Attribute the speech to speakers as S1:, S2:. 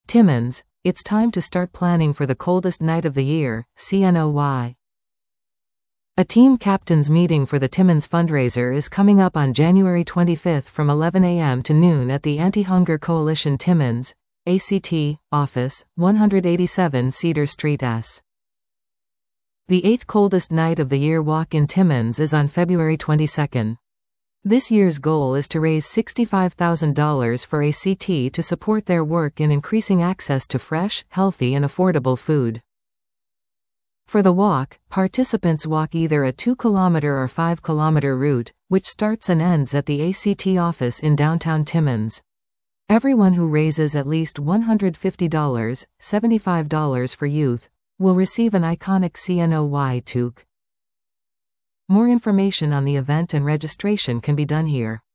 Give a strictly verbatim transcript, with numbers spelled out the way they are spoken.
S1: Timmins, it's time to start planning for the coldest night of the year, C N O Y. A team captains meeting for the Timmins fundraiser is coming up on January twenty-fifth from eleven a m to noon at the Anti-Hunger Coalition Timmins, A C T, office, one eighty-seven Cedar Street S. The eighth coldest night of the year walk in Timmins is on February twenty-second. This year's goal is to raise sixty-five thousand dollars for A C T to support their work in increasing access to fresh, healthy and affordable food. For the walk, participants walk either a two kilometer or five kilometer route, which starts and ends at the A C T office in downtown Timmins. Everyone who raises at least one hundred fifty dollars, seventy-five dollars for youth, will receive an iconic C N O Y toque. More information on the event and registration can be done here.